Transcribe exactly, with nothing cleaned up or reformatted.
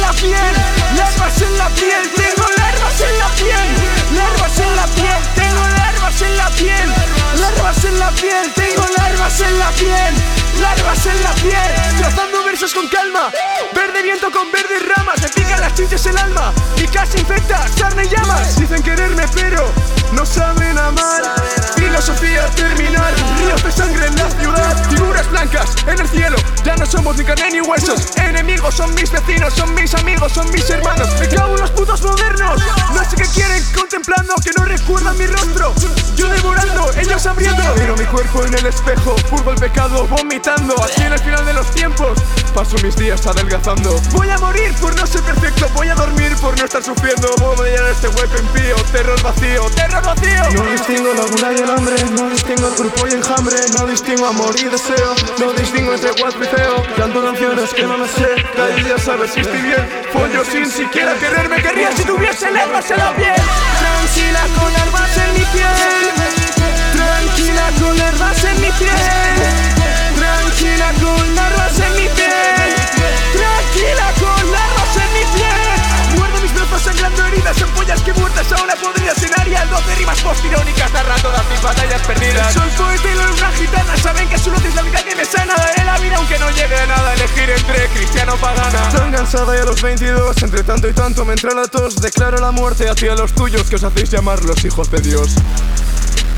la piel, larvas en la piel, tengo larvas en la piel, larvas en la piel, tengo larvas en la piel, larvas en la piel, tengo larvas en la piel, larvas en la piel, trazando versos con calma, verde viento con verdes ramas, me pican las chinches el alma y casi infecta, sarna y llamas. Dicen quererme pero no saben amar, filosofía terminal, ríos de sangre en la ciudad, figuras blancas en el cielo, ya no somos ni carne ni huesos, enemigos son mis vecinos, son mis amigos, son mis hermanos, me cago en los putos modernos, no sé qué quieren contemplando, que no recuerdan mi rostro, yo devorando, ellos abriendo, miro mi cuerpo en el espejo, purgo el pecado, vomitando, así en el final de los tiempos, paso mis días adelgazando, voy a morir por no ser perfecto, voy a dormir por no estar sufriendo, voy a llenar este hueco impío, terror vacío, terror vacío. No distingo la gula y el hambre, no distingo el grupo y enjambre, no distingo amor y deseo, no distingo entre guapo y feo, canto canciones que no me sé, cada día saber si estoy bien, follo sin siquiera quererme, querría si tuviese larvas en la piel, tranquila con larvas en mi piel, tranquila con larvas en mi piel, tranquila con larvas en mi piel, tranquila con larvas en mi piel, muerdo mis brazos sangrando heridas, ampollas que muertas ahora podría cenar y al doce rimas postirónicas narrando todas mis batallas perdidas. Soy poeta y no una gitana, saben que solo es la vida que me sana, daré la vida aunque no llegue a nada, elegir entre cristiano o pagana. Tan cansada y a los veintidós, entre tanto y tanto me entra la tos, declaro la muerte hacia los tuyos que os hacéis llamar los hijos de Dios.